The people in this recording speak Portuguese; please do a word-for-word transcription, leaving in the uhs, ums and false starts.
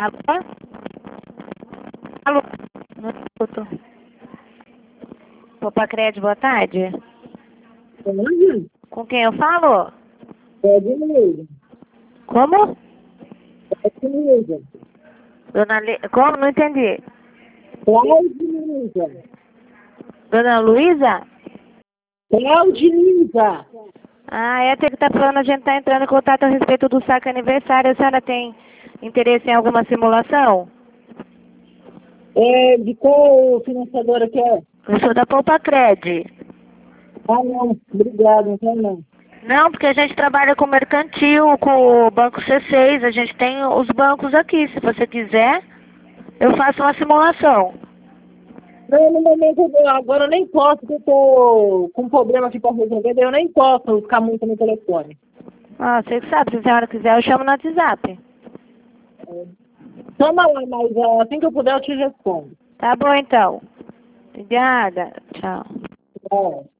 Alô? Alô? Não escuto. Popacred, boa tarde. Onde? Com quem eu falo? É de Luísa. Como? É de Luísa. Dona Le... Como? Não entendi. Claudinisa. Dona Luísa? Claudinisa. Ah, é, tem que estar falando, a gente está entrando em contato a respeito do saque aniversário. A senhora tem interesse em alguma simulação? É, de qual financiadora que é? Eu sou da Popacred. Ah, não. Obrigado, então não. Não, porque a gente trabalha com mercantil, com o Banco C seis, a gente tem os bancos aqui. Se você quiser, eu faço uma simulação. Não, no momento, eu- agora eu nem posso, porque eu tô com um problema aqui para resolver, daí eu nem posso ficar muito no telefone. Ah, você que sabe, se a senhora quiser, eu chamo no WhatsApp. Chama lá, mas ah, assim que eu puder eu te respondo. Tá bom, então. Obrigada. Tchau. É.